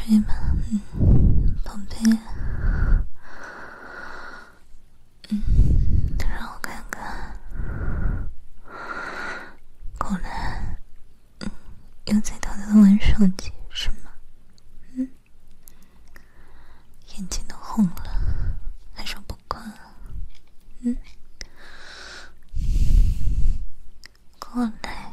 睡吧，宝贝。让我看看，果然，又在偷偷玩手机是吗？眼睛都红了，还说不困啊？过来，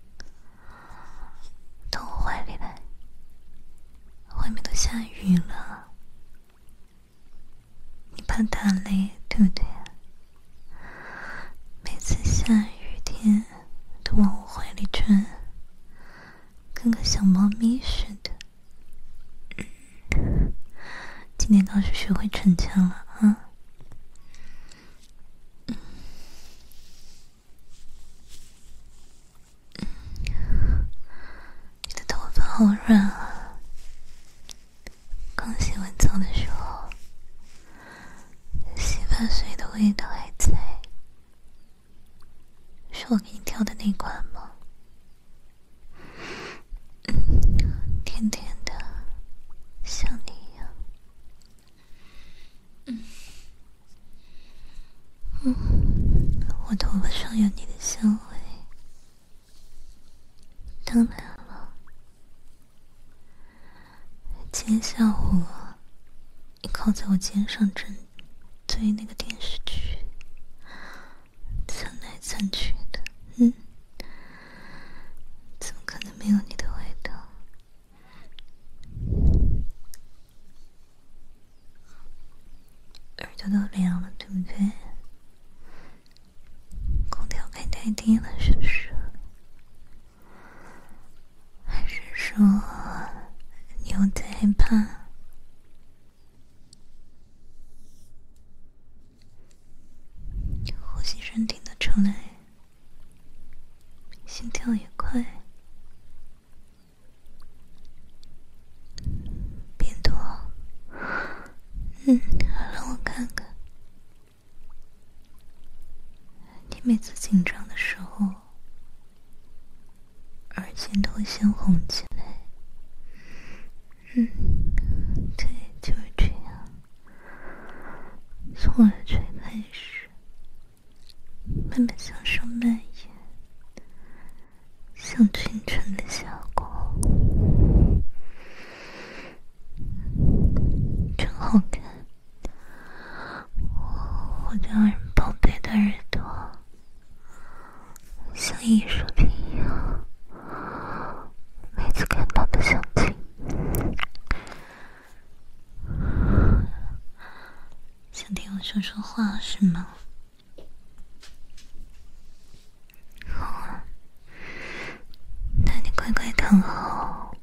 到我怀里来，外面都下雨了，你怕打雷对不对？每次下雨天都往我怀里钻，跟个小猫咪似的。今天倒是学会逞强了啊！你的头发好软啊，刚洗完澡的时候，洗发水的味道还在。是我给你挑的那款吗？甜甜的，像你一样。我头发上有你的香味。当然了，今天下午你靠在我肩上追那个电视剧，蹭来蹭去的，怎么可能没有你的味道？耳朵都凉了，对不对？空调开太低了，是不是？还是说你又在害怕？呼吸声听得出来，心跳也快，变多。让我看看，你每次紧张的时候，耳尖都会先红起来。对，就是这样。从耳垂开始，慢慢向上蔓延，像清晨的霞光，真好看。我这样宝贝的耳朵，像艺术品一样，每次看到都想听。想听我说说话是吗？好啊，那你乖乖躺好，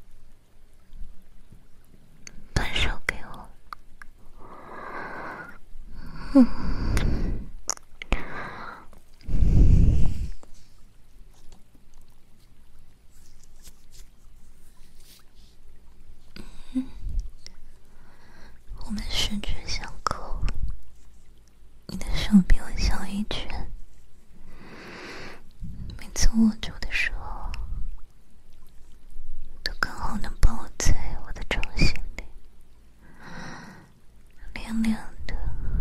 把手给我。我们十指相扣，你的手比我小一圈，每次握住的时候，都刚好能抱在我的掌心里，凉凉的，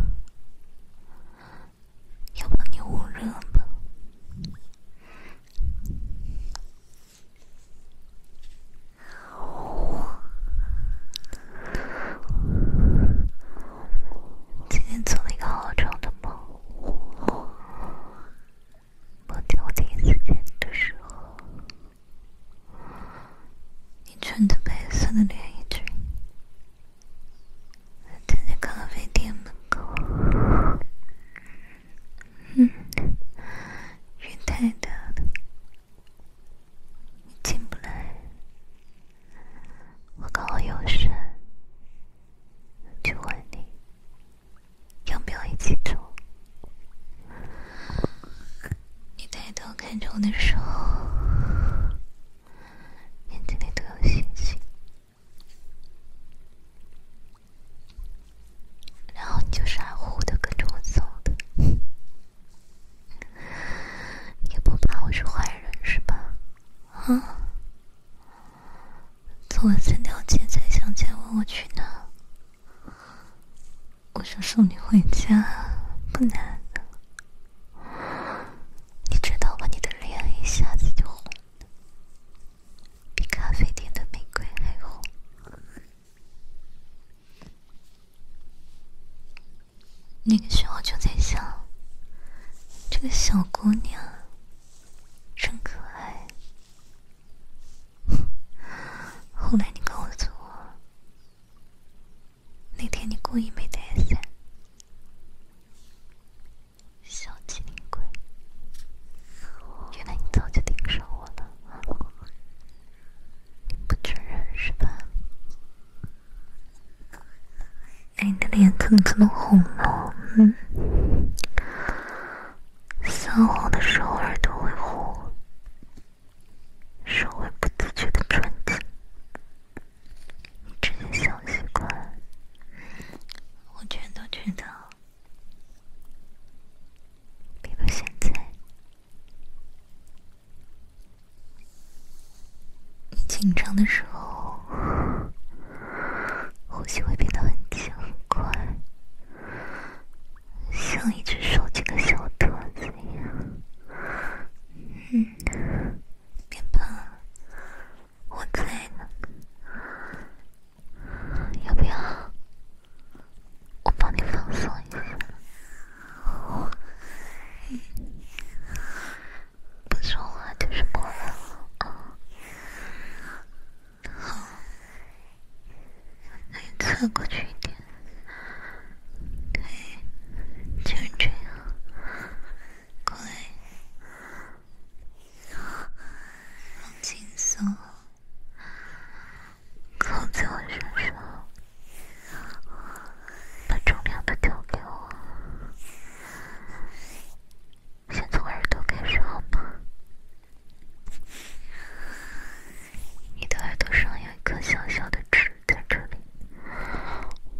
要帮你捂热吗？今天做了一个好长的梦，梦见我第一次见你的时候，你穿着白色的连衣裙，站在咖啡店门口，雨太大了，你进不来，我刚好有事，就问你要不要一起走。你抬头看着我的手，眼睛里都有星星，然后你就傻乎乎的跟着我走的，也不怕我是坏人是吧？做了3条街才想刚才问我去哪，我说送你回家，不难的。你知道吗？你的脸一下子就红了，比咖啡店的玫瑰还红。那个时候就在想，这个小姑娘真可爱。后来你告诉我，那天你故意没带伞，小机灵鬼，原来你早就盯上我了，你不承认是吧？哎，你的脸怎么这么红了？撒谎的时候耳朵会红，手会不自觉地转紧，你这些小习惯我全都知道。比如现在你紧张的时候，呼吸会变得很轻很快，像一只手进了小盒子一样。别怕，我在呢。要不要我帮你放松一下？不说话就是过来了啊。好，那你侧过去一点。对，就是这样。过来，放轻松，靠在我身上，把重量都交给我。先从耳朵开始好吗？你的耳朵上有一颗小小的痣在这里，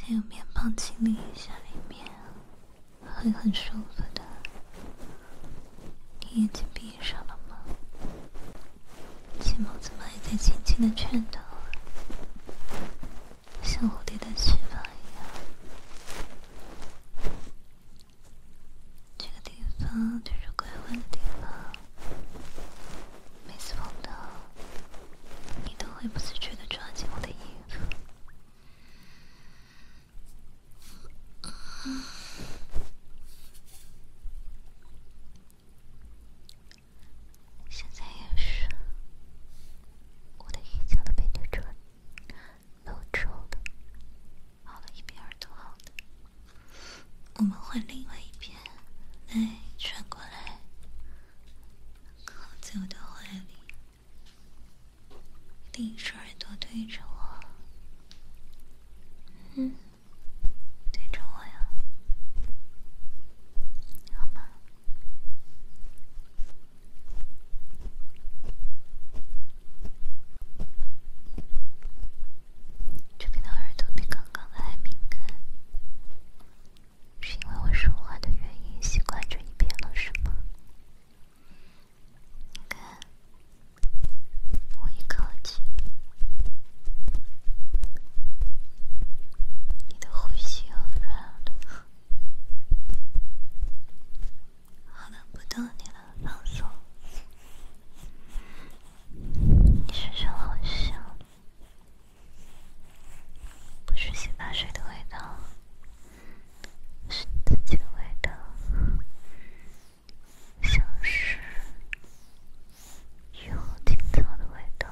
还有面包清理一下里面，会很舒服的。你眼睛闭上了吗？睫毛怎么还在轻轻的颤抖，像蝴蝶的翅膀一样？这个地方就是拐弯的地方，每次碰到你都会不自觉地抓紧我的衣服。现在也是，我的衣角都被你露出的，好了，一边耳朵好的，我们换另外一边，来转过来，靠在我的怀里，另一只耳朵对着我，对着我呀，好吗？这边的耳朵比刚刚的还敏感，是因为我说话的原因习惯这一边了，是吗？你看，我一靠近，你的呼吸又软了。好了，不逗你了，放松。你身上好香，不是洗发水的味道，是你自己的味道，像是雨后青草的味道，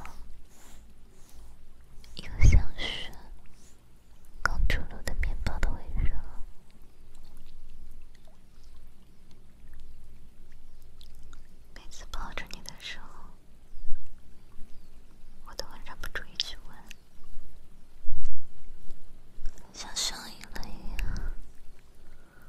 又像是刚出炉的面包的味道。每次抱着你的时候，我都会忍不住一直闻，像上瘾了一样。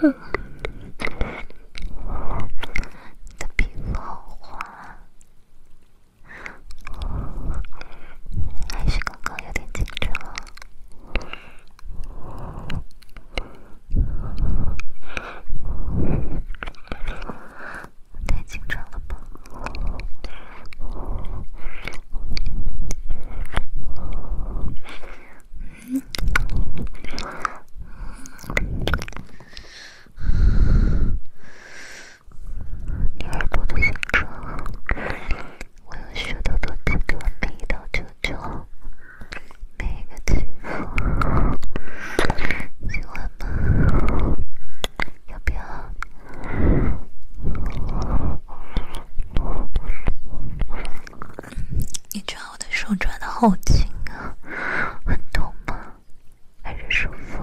的皮肤好滑，还是刚刚有点紧张？太紧张了吧？你耳朵的形状，我用舌头多几个每一道褶皱，每一个肌肤，喜欢吗？要不要？你抓我的手抓得好紧啊，很痛吗？还是舒服？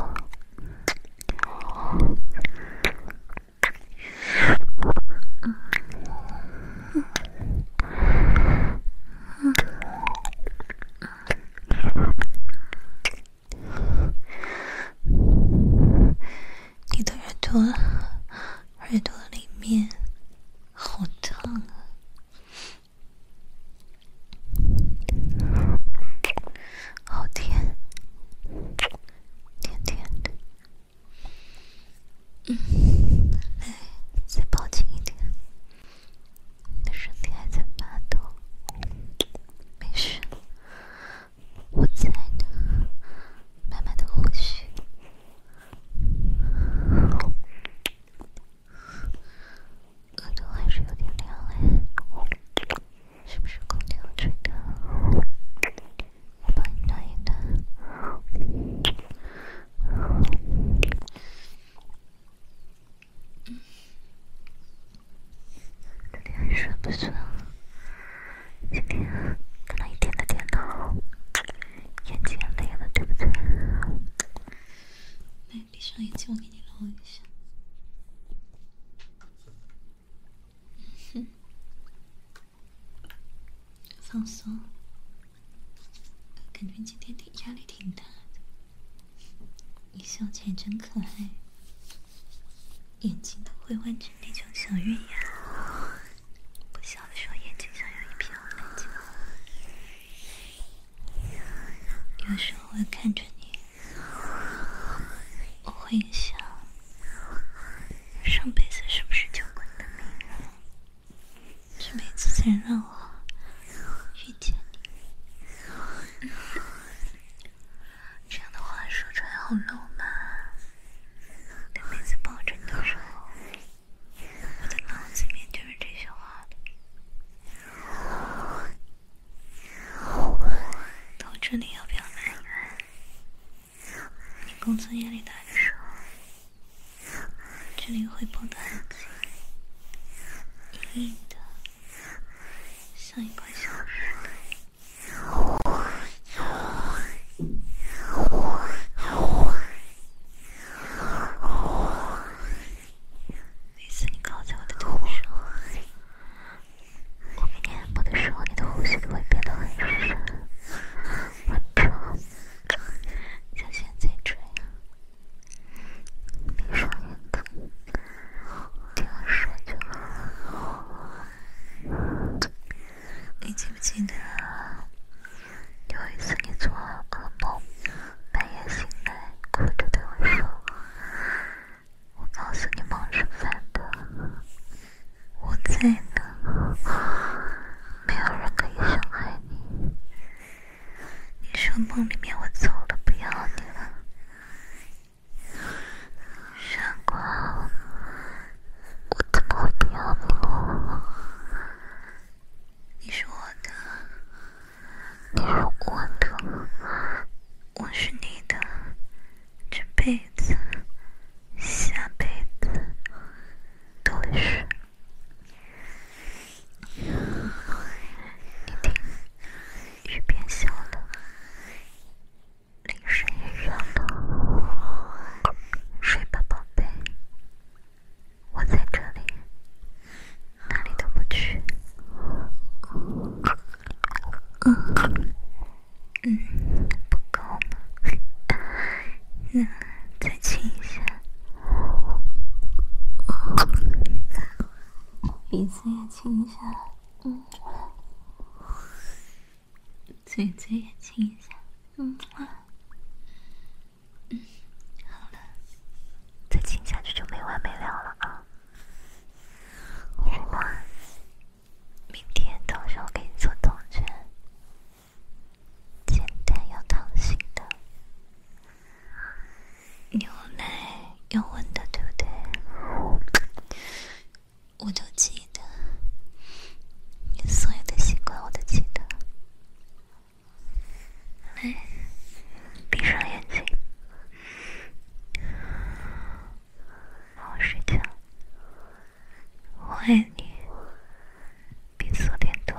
你的耳朵里面好烫啊！好甜，甜甜的。来，再抱紧一点。你的身体还在发抖，没事，我在的，慢慢的呼吸。耳朵还是有点凉哎，是不是空调吹的？我帮你暖一暖。这里还睡不睡？今天看了一天的电脑，眼睛也累了，对不对？来，闭上眼睛，我给你揉一下。放松，感觉今天压力挺大的。你笑起来真可爱，眼睛都会弯成那种小月牙。不笑的时候眼睛像有一片红泪珠。有时候会看着你，我会想，上辈子是不是救过你的命啊？这辈子才让我遇见你。这样的话说出来好肉麻。但每次抱着你的时候，我的脑子里面就是这些话的。到这里要不要来一来？你工作压力大的时候，这里会绷得很紧，硬硬的，像一块小石头。每次你靠在我的头上，我给你按摩的时候，你的呼吸都会变得很深很长，像现在这样。闭上眼睛，听我说就好。你记不子也亲一下，嘴嘴也亲一下，好了，再亲下去就没完没了了啊！是吧？明天早上给你做早餐，简单有糖心的，牛奶要温的，对不对？我都记得，你所有的习惯我都记得。来，闭上眼睛，好好睡觉。我爱你，比昨天多，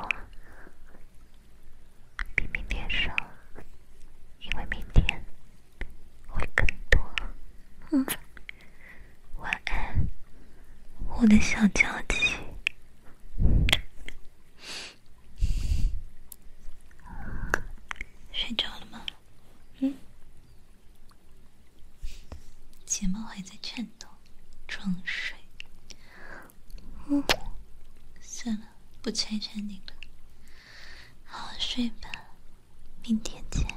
比明天少，因为明天会更多。晚安，我的小娇妻。睡着了吗？睫毛还在颤抖，装睡。算了，不拆穿你了，好好睡吧，明天见。